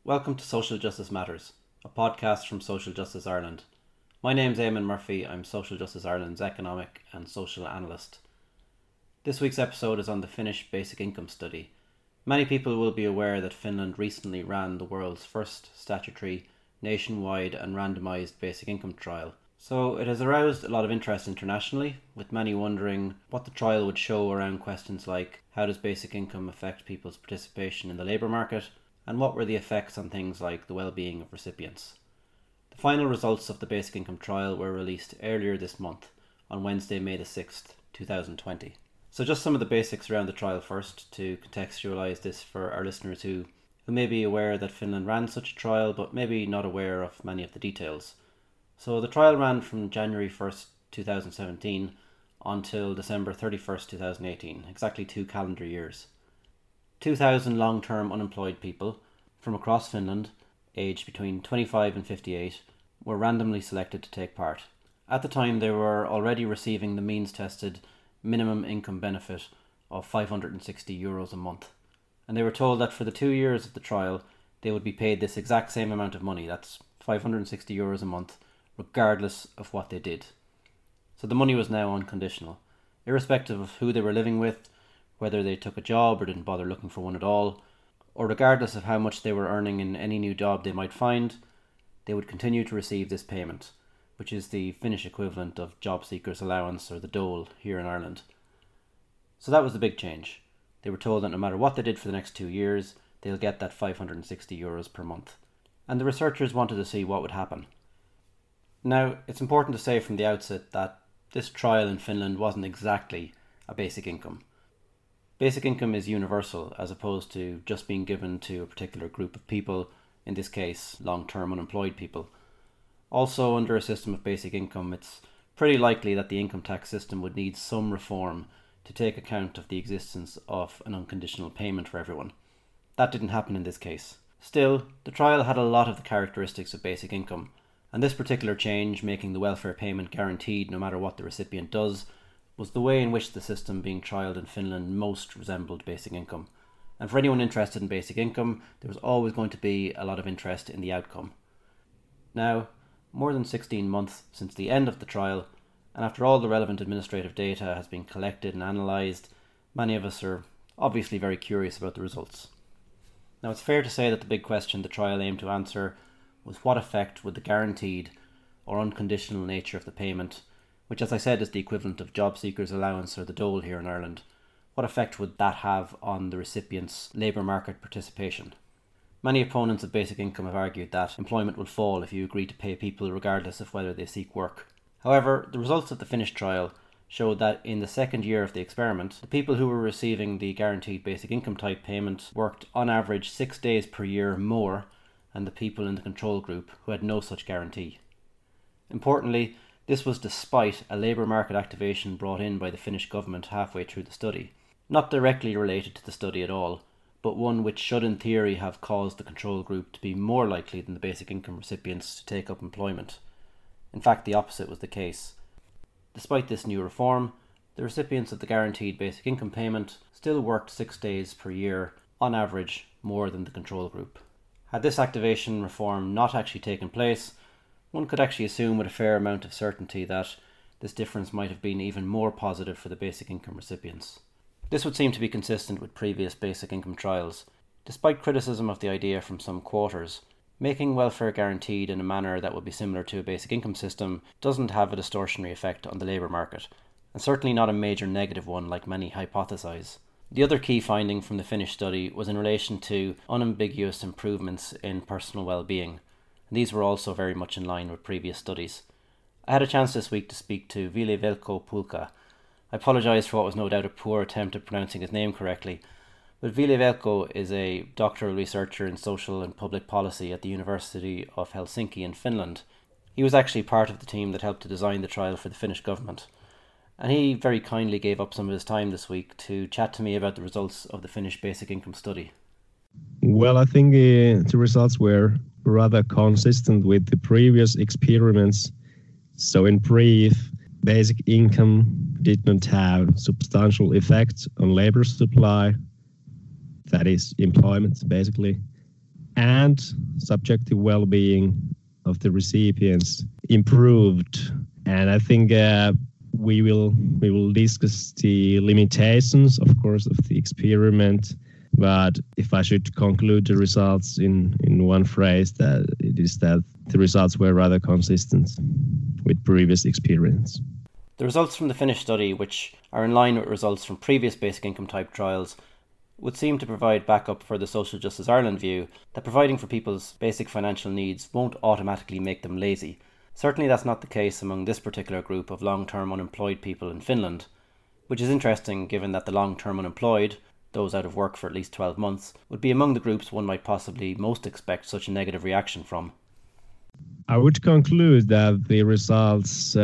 Welcome to Social Justice Matters, a podcast from Social Justice Ireland. My name's Eamon Murphy. I'm Social Justice Ireland's economic and social analyst. This week's episode is on the Finnish basic income study. Many people will be aware that Finland recently ran the world's first statutory, nationwide and randomised basic income trial. So it has aroused a lot of interest internationally, with many wondering what the trial would show around questions like how does basic income affect people's participation in the labour market, and what were the effects on things like the well-being of recipients. The final results of the basic income trial were released earlier this month, on Wednesday, May the 6th, 2020. So just some of the basics around the trial first, to contextualise this for our listeners who may be aware that Finland ran such a trial, but maybe not aware of many of the details. So the trial ran from January 1st, 2017 until December 31st, 2018, exactly 2 calendar years. 2,000 long-term unemployed people from across Finland, aged between 25 and 58, were randomly selected to take part. At the time, they were already receiving the means-tested minimum income benefit of €560 a month. And they were told that for the 2 years of the trial, they would be paid this exact same amount of money, that's €560 a month, regardless of what they did. So the money was now unconditional, irrespective of who they were living with, whether they took a job or didn't bother looking for one at all, or regardless of how much they were earning in any new job they might find, they would continue to receive this payment, which is the Finnish equivalent of job seekers allowance, or the dole, here in Ireland. So that was the big change. They were told that no matter what they did for the next 2 years, they'll get that €560 per month. And the researchers wanted to see what would happen. Now, it's important to say from the outset that this trial in Finland wasn't exactly a basic income. Basic income is universal, as opposed to just being given to a particular group of people, in this case, long-term unemployed people. Also, under a system of basic income, it's pretty likely that the income tax system would need some reform to take account of the existence of an unconditional payment for everyone. That didn't happen in this case. Still, the trial had a lot of the characteristics of basic income, and this particular change, making the welfare payment guaranteed no matter what the recipient does, was the way in which the system being trialled in Finland most resembled basic income. And for anyone interested in basic income, there was always going to be a lot of interest in the outcome. Now, more than 16 months since the end of the trial, and after all the relevant administrative data has been collected and analysed, many of us are obviously very curious about the results. Now, it's fair to say that the big question the trial aimed to answer was what effect would the guaranteed or unconditional nature of the payment, which, as I said, is the equivalent of job seekers allowance, or the dole, here in Ireland, what effect would that have on the recipient's labour market participation? Many opponents of basic income have argued that employment will fall if you agree to pay people regardless of whether they seek work. However, the results of the Finnish trial showed that in the second year of the experiment, the people who were receiving the guaranteed basic income type payment worked on average 6 days per year more than the people in the control group who had no such guarantee. Importantly, this was despite a labour market activation brought in by the Finnish government halfway through the study. Not directly related to the study at all, but one which should in theory have caused the control group to be more likely than the basic income recipients to take up employment. In fact, the opposite was the case. Despite this new reform, the recipients of the guaranteed basic income payment still worked 6 days per year, on average, more than the control group. Had this activation reform not actually taken place, one could actually assume with a fair amount of certainty that this difference might have been even more positive for the basic income recipients. This would seem to be consistent with previous basic income trials. Despite criticism of the idea from some quarters, making welfare guaranteed in a manner that would be similar to a basic income system doesn't have a distortionary effect on the labour market, and certainly not a major negative one like many hypothesise. The other key finding from the Finnish study was in relation to unambiguous improvements in personal well-being. These were also very much in line with previous studies. I had a chance this week to speak to Ville Velko-Pulkka. I apologise for what was no doubt a poor attempt at pronouncing his name correctly, but Ville Velko is a doctoral researcher in social and public policy at the University of Helsinki in Finland. He was actually part of the team that helped to design the trial for the Finnish government, and he very kindly gave up some of his time this week to chat to me about the results of the Finnish basic income study. Well, I think the results were rather consistent with the previous experiments. So in brief, basic income did not have substantial effects on labor supply, that is employment basically, and subjective well-being of the recipients improved. And I think we will discuss the limitations, of course, of the experiment. But if I should conclude the results in one phrase, that it is that the results were rather consistent with previous experience. The results from the Finnish study, which are in line with results from previous basic income type trials, would seem to provide backup for the Social Justice Ireland view that providing for people's basic financial needs won't automatically make them lazy. Certainly that's not the case among this particular group of long-term unemployed people in Finland, which is interesting given that the long-term unemployed, those out of work for at least 12 months, would be among the groups one might possibly most expect such a negative reaction from. I would conclude that the results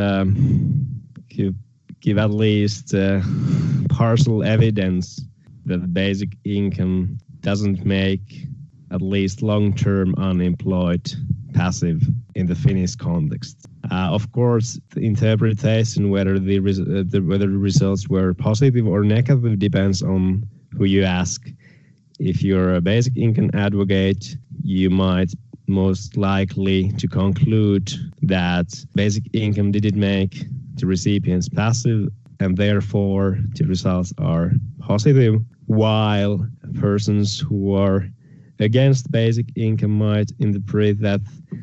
give at least partial evidence that basic income doesn't make at least long-term unemployed passive in the Finnish context. Of course, the interpretation whether the results were positive or negative depends on who you ask. If you're a basic income advocate, you might most likely to conclude that basic income didn't make the recipients passive, and therefore the results are positive, while persons who are against basic income might interpret that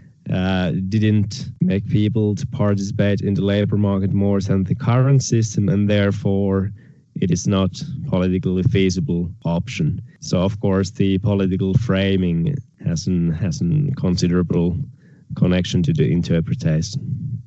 didn't make people to participate in the labor market more than the current system, and therefore it is not politically feasible option. So of course the political framing has a considerable connection to the interpretation.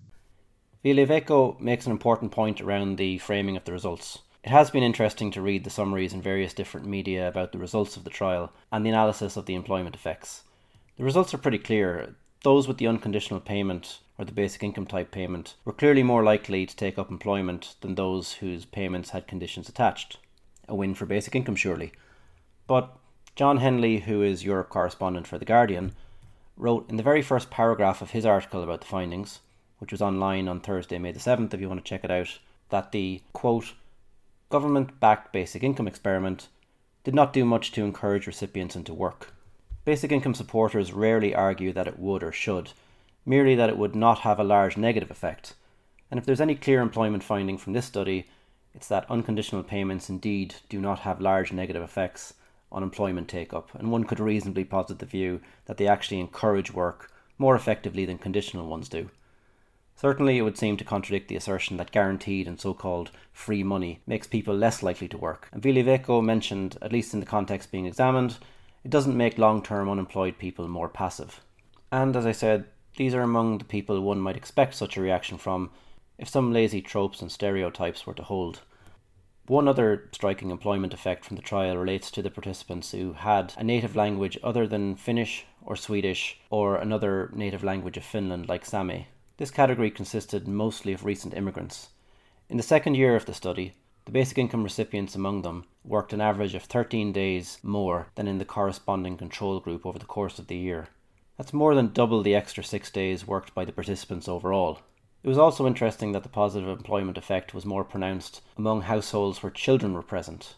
Viljavekko makes an important point around the framing of the results. It has been interesting to read the summaries in various different media about the results of the trial and the analysis of the employment effects. The results are pretty clear. Those with the unconditional payment or the basic income type payment were clearly more likely to take up employment than those whose payments had conditions attached. A win for basic income, surely. But John Henley, who is Europe correspondent for The Guardian, wrote in the very first paragraph of his article about the findings, which was online on Thursday, May the 7th, if you want to check it out, that the, quote, government-backed basic income experiment did not do much to encourage recipients into work. Basic income supporters rarely argue that it would or should, merely that it would not have a large negative effect. And if there's any clear employment finding from this study, it's that unconditional payments indeed do not have large negative effects on employment take-up, and one could reasonably posit the view that they actually encourage work more effectively than conditional ones do. Certainly it would seem to contradict the assertion that guaranteed and so-called free money makes people less likely to work. And Viljavekko mentioned, at least in the context being examined, it doesn't make long-term unemployed people more passive. And as I said, these are among the people one might expect such a reaction from if some lazy tropes and stereotypes were to hold. One other striking employment effect from the trial relates to the participants who had a native language other than Finnish or Swedish or another native language of Finland like Sami. This category consisted mostly of recent immigrants. In the second year of the study, the basic income recipients among them worked an average of 13 days more than in the corresponding control group over the course of the year. That's more than double the extra 6 days worked by the participants overall. It was also interesting that the positive employment effect was more pronounced among households where children were present.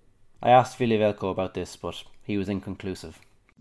I asked Viljavekko about this, but he was inconclusive.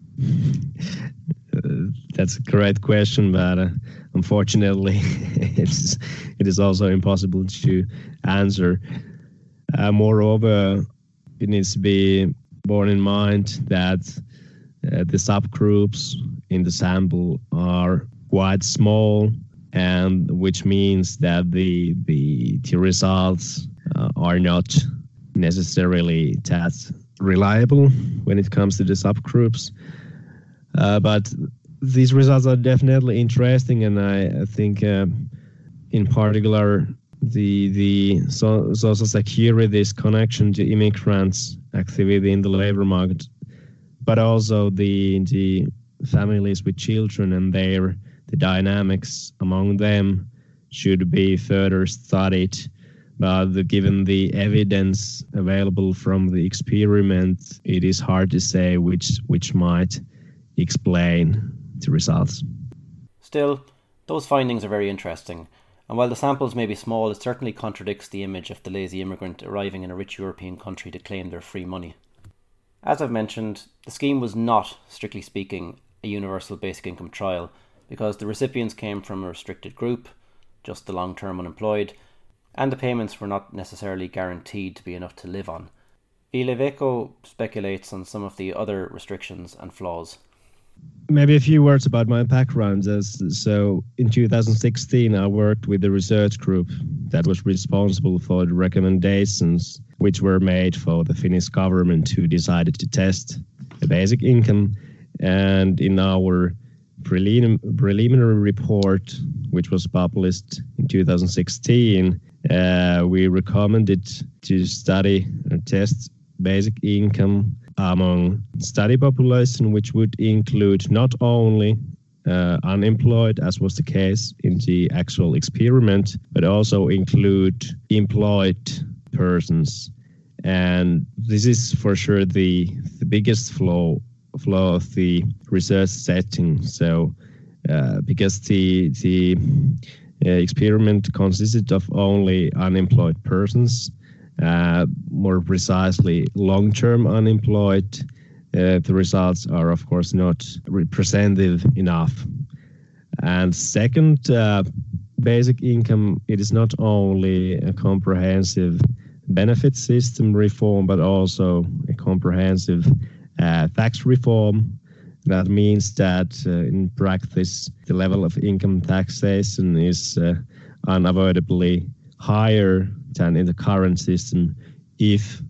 That's a great question, but unfortunately it is also impossible to answer. Moreover, it needs to be borne in mind that the subgroups in the sample are quite small, and which means that the results are not necessarily that reliable when it comes to the subgroups. But these results are definitely interesting, and I think in particular the social security's connection to immigrants' activity in the labor market, but also the families with children and the dynamics among them should be further studied. But given the evidence available from the experiment, it is hard to say which might explain the results. Still, those findings are very interesting, and while the samples may be small, it certainly contradicts the image of the lazy immigrant arriving in a rich European country to claim their free money. As I've mentioned, the scheme was not, strictly speaking, a universal basic income trial because the recipients came from a restricted group, just the long-term unemployed, and the payments were not necessarily guaranteed to be enough to live on. Vileveco speculates on some of the other restrictions and flaws. Maybe a few words about my background. So in 2016, I worked with a research group that was responsible for the recommendations which were made for the Finnish government, who decided to test the basic income. And in our preliminary report, which was published in 2016, we recommended to study and test basic income among study population, which would include not only unemployed, as was the case in the actual experiment, but also include employed persons. And this is for sure the biggest flaw of the research setting. So because the experiment consisted of only unemployed persons, more precisely long-term unemployed, the results are of course not representative enough. And second, basic income, it is not only a comprehensive benefit system reform, but also a comprehensive tax reform. That means that in practice, the level of income taxation is unavoidably higher than in the current system if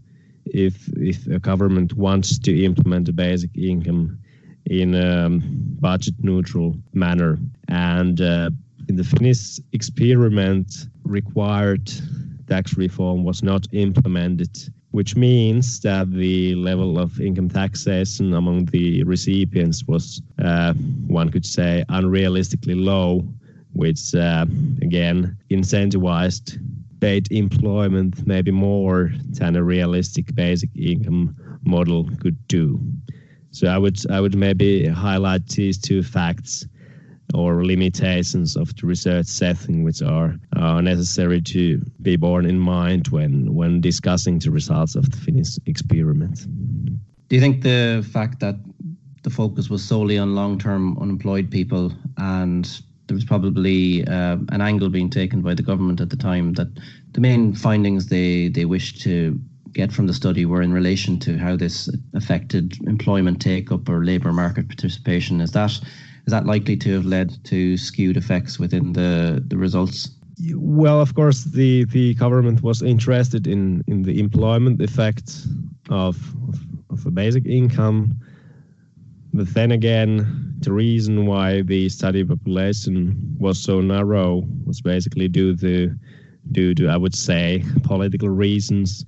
a government wants to implement a basic income in a budget neutral manner. And in the Finnish experiment, required tax reform was not implemented, which means that the level of income taxation among the recipients was, one could say, unrealistically low, which again incentivized paid employment maybe more than a realistic basic income model could do. So I would maybe highlight these two facts or limitations of the research setting, which are necessary to be borne in mind when discussing the results of the Finnish experiment. Do you think the fact that the focus was solely on long-term unemployed people, and there was probably an angle being taken by the government at the time, that the main findings they wished to get from the study were in relation to how this affected employment take-up or labour market participation? Is that likely to have led to skewed effects within the results? Well, of course, the government was interested in the employment effect of a basic income. But then again, the reason why the study population was so narrow was basically due to I would say, political reasons.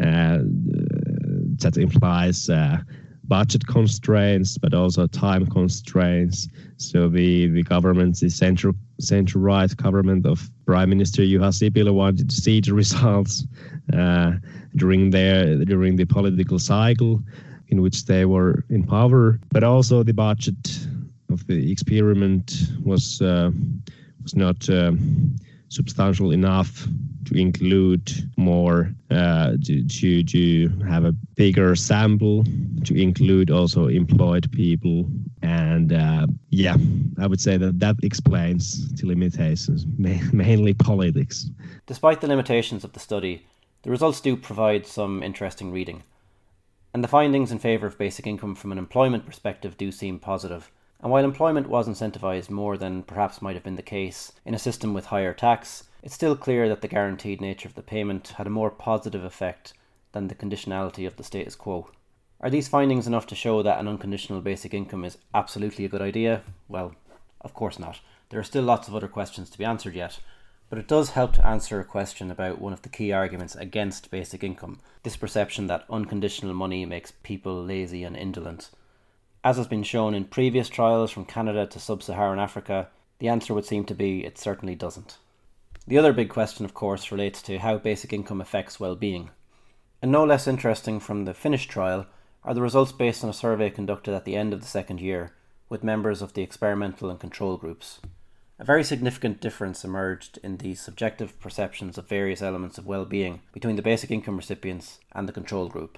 That implies budget constraints, but also time constraints. So the government, the central-right government of Prime Minister Juha Sipilä, wanted to see the results during the political cycle in which they were in power. But also the budget of the experiment was not substantial enough to include more, to have a bigger sample, to include also employed people. And I would say that explains the limitations, mainly politics. Despite the limitations of the study, the results do provide some interesting reading. And the findings in favour of basic income from an employment perspective do seem positive. And while employment was incentivised more than perhaps might have been the case in a system with higher tax, it's still clear that the guaranteed nature of the payment had a more positive effect than the conditionality of the status quo. Are these findings enough to show that an unconditional basic income is absolutely a good idea? Well, of course not. There are still lots of other questions to be answered yet, but it does help to answer a question about one of the key arguments against basic income, this perception that unconditional money makes people lazy and indolent. As has been shown in previous trials from Canada to sub-Saharan Africa, the answer would seem to be it certainly doesn't. The other big question, of course, relates to how basic income affects well-being. And no less interesting from the Finnish trial are the results based on a survey conducted at the end of the second year with members of the experimental and control groups. A very significant difference emerged in the subjective perceptions of various elements of well-being between the basic income recipients and the control group.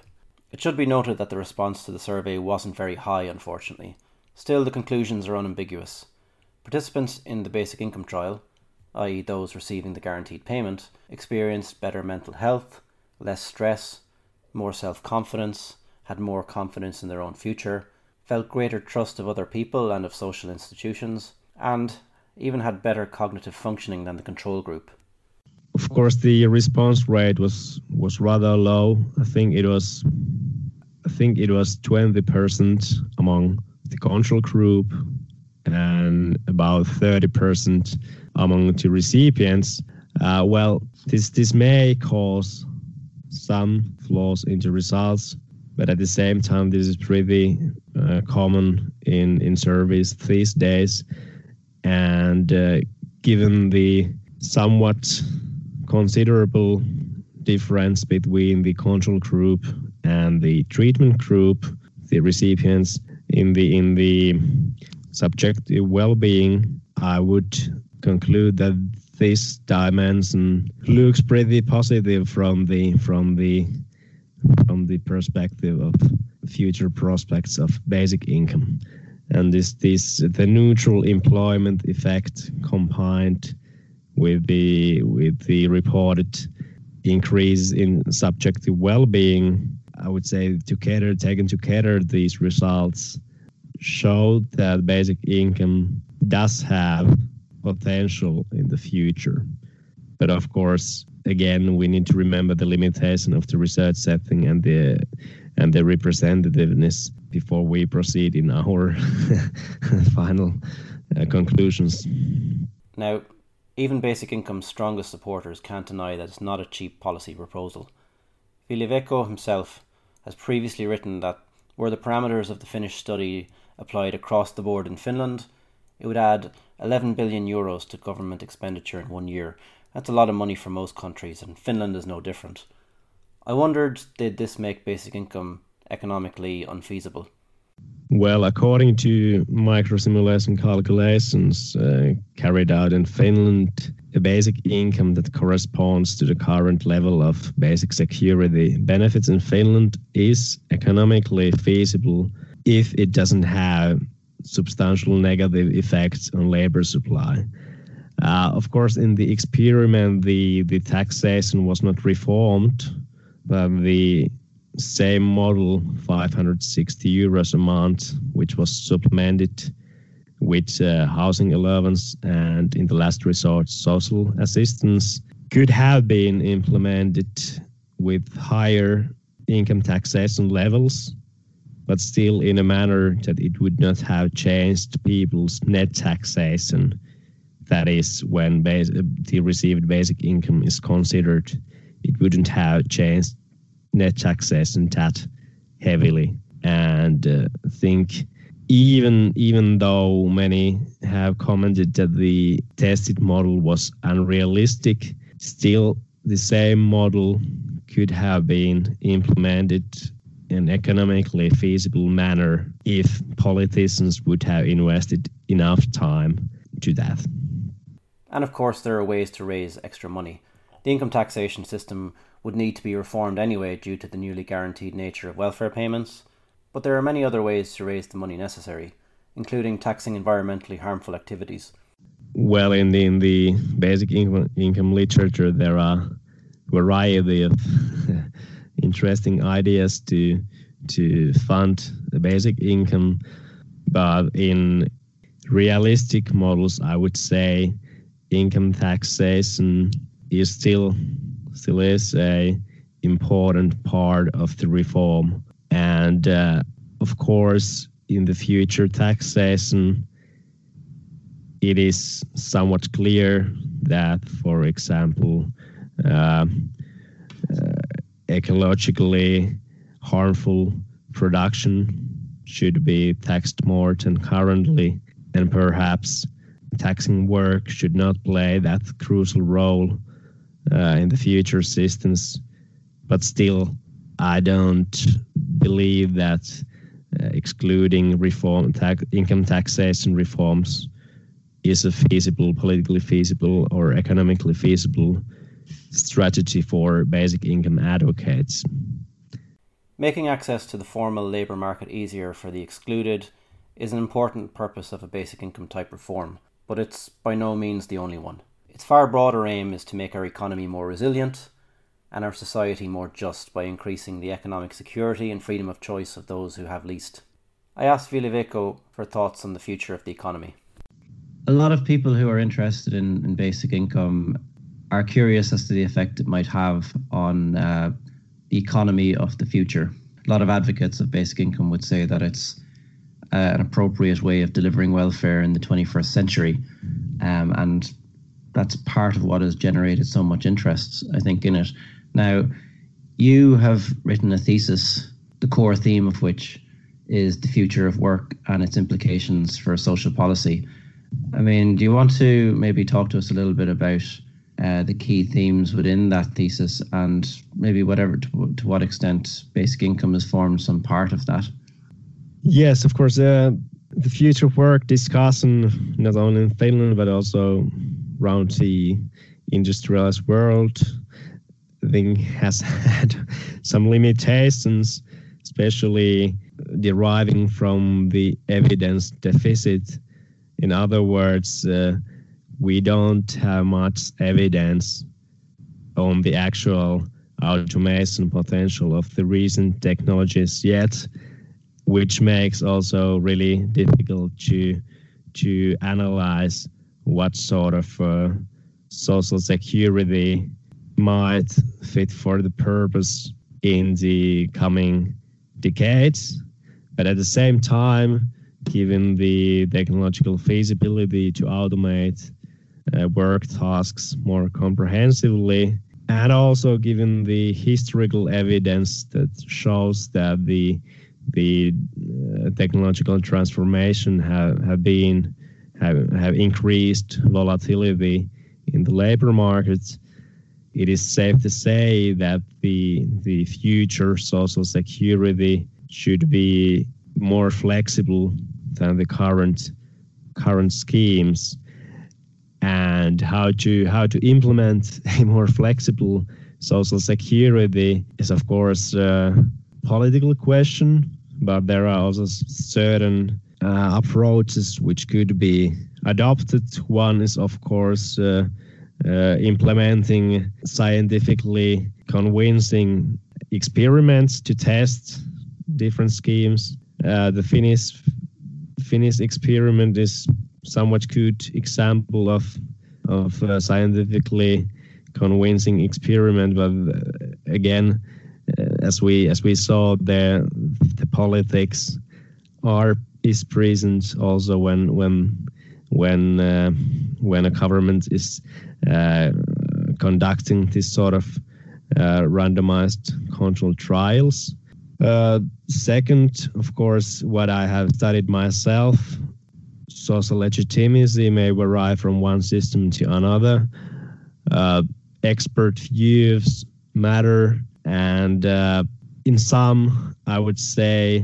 It should be noted that the response to the survey wasn't very high, unfortunately. Still, the conclusions are unambiguous. Participants in the basic income trial, i.e. those receiving the guaranteed payment, experienced better mental health, less stress, more self-confidence, had more confidence in their own future, felt greater trust of other people and of social institutions, and even had better cognitive functioning than the control group. Of course, the response rate was rather low. I think it was 20% among the control group and about 30% among the recipients. This may cause some flaws in the results, but at the same time, this is pretty common in surveys these days. And given the somewhat considerable difference between the control group and the treatment group, the recipients in the subjective well-being, I would conclude that this dimension looks pretty positive from the perspective of future prospects of basic income. And the neutral employment effect combined with the reported increase in subjective well-being, I would say taken together, these results show that basic income does have potential in the future. But of course, again, we need to remember the limitation of the research setting and the representativeness before we proceed in our final conclusions. Now, even basic income's strongest supporters can't deny that it's not a cheap policy proposal. Veilavekko himself has previously written that were the parameters of the Finnish study applied across the board in Finland, it would add 11 billion euros to government expenditure in 1 year. That's a lot of money for most countries, and Finland is no different. I wondered, did this make basic income economically unfeasible? Well, according to microsimulation calculations carried out in Finland, a basic income that corresponds to the current level of basic security benefits in Finland is economically feasible if it doesn't have substantial negative effects on labor supply. Of course, in the experiment, the taxation was not reformed, but the same model, 560 euros a month, which was supplemented with housing allowance and, in the last resort, social assistance, could have been implemented with higher income taxation levels, but still in a manner that it would not have changed people's net taxation. That is, when the received basic income is considered, it wouldn't have changed net taxation that heavily. And I think even though many have commented that the tested model was unrealistic, still the same model could have been implemented in an economically feasible manner if politicians would have invested enough time to that. And of course, there are ways to raise extra money. The income taxation system would need to be reformed anyway due to the newly guaranteed nature of welfare payments, but there are many other ways to raise the money necessary, including taxing environmentally harmful activities. Well, in the basic income literature, there are a variety of interesting ideas to fund the basic income, but in realistic models, I would say income taxation is still is a important part of the reform. And of course, in the future taxation, it is somewhat clear that, for example, ecologically harmful production should be taxed more than currently, and perhaps taxing work should not play that crucial role in the future systems. But still, I don't believe that excluding income taxation reforms is a politically feasible or economically feasible strategy for basic income advocates. Making access to the formal labour market easier for the excluded is an important purpose of a basic income type reform, but it's by no means the only one. Its far broader aim is to make our economy more resilient and our society more just by increasing the economic security and freedom of choice of those who have least. I asked Vilaveko for thoughts on the future of the economy. A lot of people who are interested in basic income are curious as to the effect it might have on the economy of the future. A lot of advocates of basic income would say that it's an appropriate way of delivering welfare in the 21st century. And that's part of what has generated so much interest, I think, in it. Now, you have written a thesis, the core theme of which is the future of work and its implications for social policy. I mean, do you want to maybe talk to us a little bit about the key themes within that thesis and maybe to what extent basic income has formed some part of that? Yes, of course. The future of work discussion, not only in Finland, but also around the industrialized world, I think has had some limitations, especially deriving from the evidence deficit. In other words, we don't have much evidence on the actual automation potential of the recent technologies yet, which makes also really difficult to analyze what sort of social security might fit for the purpose in the coming decades. But at the same time, given the technological feasibility to automate work tasks more comprehensively, and also given the historical evidence that shows that the technological transformation have increased volatility in the labor markets, it is safe to say that the future social security should be more flexible than the current schemes. And how to implement a more flexible social security is, of course, a political question, but there are also certain approaches which could be adopted. One is, of course, implementing scientifically convincing experiments to test different schemes. The Finnish experiment is somewhat good example of scientifically convincing experiment, but again, as we saw, the politics is present also when a government is conducting this sort of randomized controlled trials. Second, of course, what I have studied myself, social legitimacy may vary from one system to another. Expert views matter, and in some, I would say,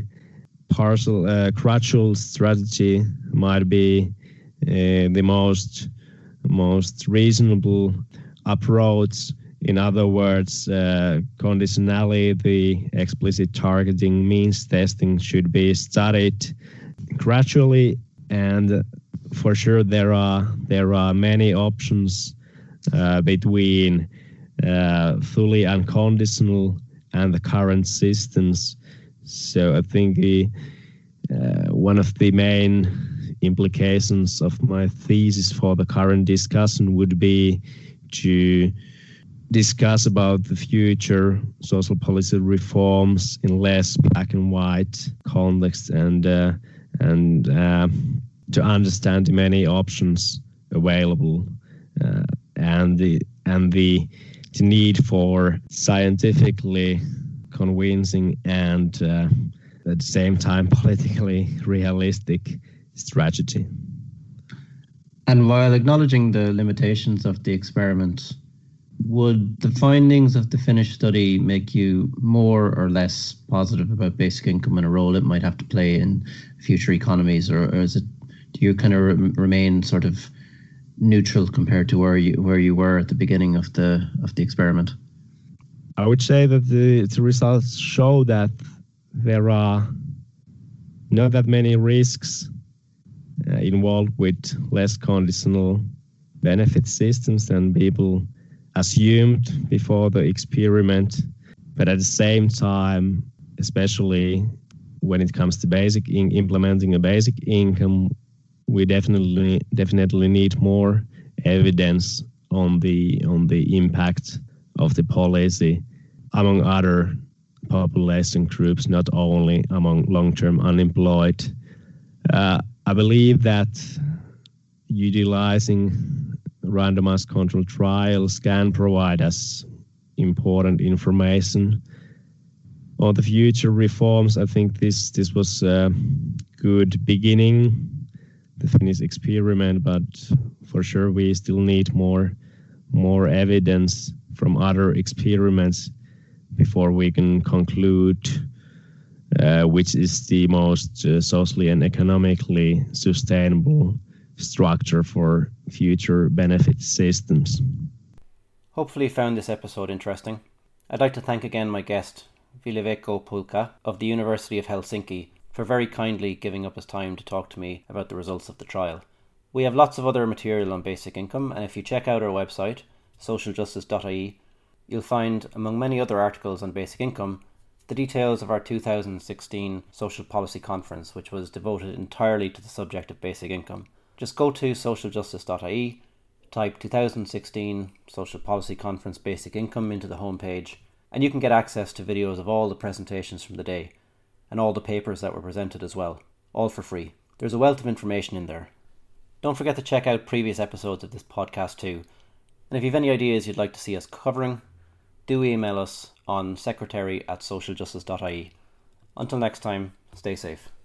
gradual strategy might be the most reasonable approach. In other words, conditionality, explicit targeting, means testing should be studied gradually, and for sure there are many options between fully unconditional and the current systems. So I think one of the main implications of my thesis for the current discussion would be to discuss about the future social policy reforms in less black and white context, and to understand the many options available, and the need for scientifically convincing and at the same time politically realistic strategy. And while acknowledging the limitations of the experiment, would the findings of the Finnish study make you more or less positive about basic income and a role it might have to play in future economies, or do you kind of remain sort of neutral compared to where you were at the beginning of the experiment? I would say that the results show that there are not that many risks involved with less conditional benefit systems than people assumed before the experiment. But at the same time, especially when it comes to implementing a basic income, we definitely need more evidence on the impact of the policy among other population groups, not only among long-term unemployed. I believe that utilizing randomized controlled trials can provide us important information on the future reforms. I think this was a good beginning, the Finnish experiment, but for sure we still need more evidence from other experiments before we can conclude which is the most socially and economically sustainable structure for future benefit systems. Hopefully you found this episode interesting. I'd like to thank again my guest, Ville-Veikko Pulkka of the University of Helsinki, for very kindly giving up his time to talk to me about the results of the trial. We have lots of other material on basic income, and if you check out our website, socialjustice.ie, you'll find, among many other articles on basic income, the details of our 2016 Social Policy Conference, which was devoted entirely to the subject of basic income. Just go to socialjustice.ie, type 2016 Social Policy Conference Basic Income into the homepage, and you can get access to videos of all the presentations from the day, and all the papers that were presented as well, all for free. There's a wealth of information in there. Don't forget to check out previous episodes of this podcast too, and if you have any ideas you'd like to see us covering, do email us on secretary@socialjustice.ie. Until next time, stay safe.